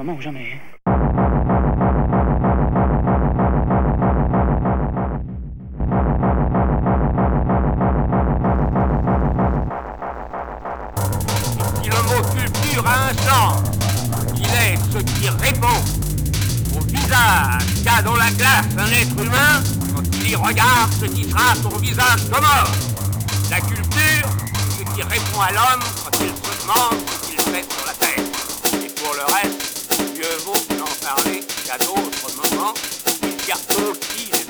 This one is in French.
moment ou jamais. Si le mot culture a un sens, il est ce qui répond au visage qu'a dans la glace un être humain quand il y regarde ce qui sera son visage de mort. La culture, c'est ce qui répond à l'homme quand il se demande ce qu'il fait sur la terre. Et pour le reste, mieux vaut n'en parler qu'à d'autres moments. Il y a aussi